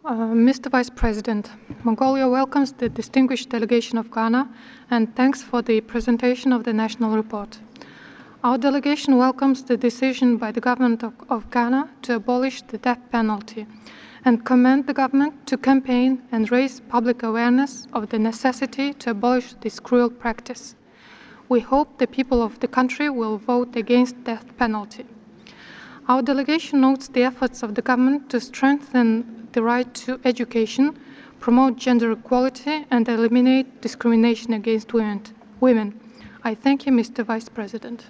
Mr. Vice President, Mongolia welcomes the distinguished delegation of Ghana and thanks for the presentation of the national report. Our delegation welcomes the decision by the government of Ghana to abolish the death penalty and commend the government to campaign and raise public awareness of the necessity to abolish this cruel practice. We hope the people of the country will vote against death penalty. Our delegation notes the efforts of the government to strengthen the right to education, promote gender equality, and eliminate discrimination against women. I thank you, Mr. Vice President.